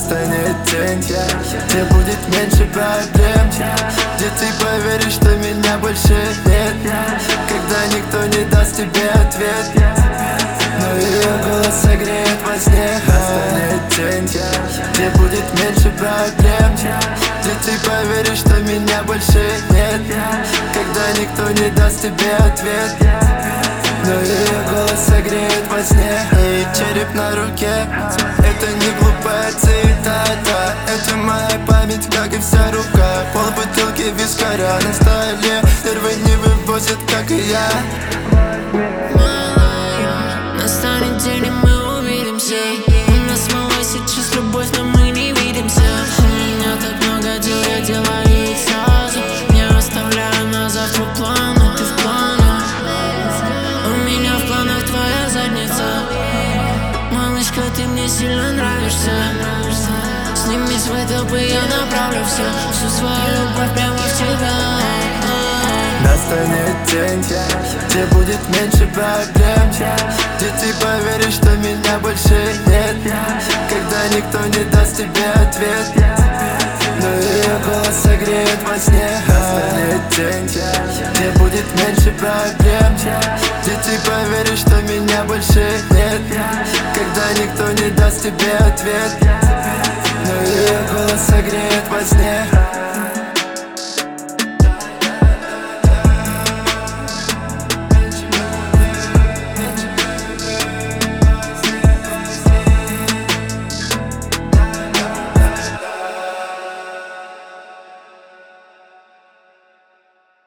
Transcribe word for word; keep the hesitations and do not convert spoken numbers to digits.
Настанет день, где будет меньше проблем, где ты поверишь, что меня больше нет, когда никто не даст тебе ответ, но ее голос согреет во сне. Настанет день, где будет меньше проблем, где ты поверишь, что меня больше нет, когда никто не даст тебе ответ, но ее голос согреет во сне. И череп на руке, это не глупая цитата, это моя память, как и вся рука. Пол бутылки вискаря на столе, первый не вывозят, как и я. Настанет день, и мы увидимся. У нас малой сейчас любовь, но мы не видимся. У меня так много дел, я делаю их сразу. Не оставляю на завтра планы, ты в планах. У меня в планах твоя задница. Малышка, ты мне сильно нравишься. Сними свой толпы, я направлю все, всю свою любовь прямо в тебя. Настанет день, где будет меньше проблем, где ты поверишь, что меня больше нет, когда никто не даст тебе ответ, но ее голос согреет во сне. Настанет день, где будет меньше проблем, где ты поверишь, что меня больше нет, когда никто не даст тебе ответ, но ее голос согреет во сне.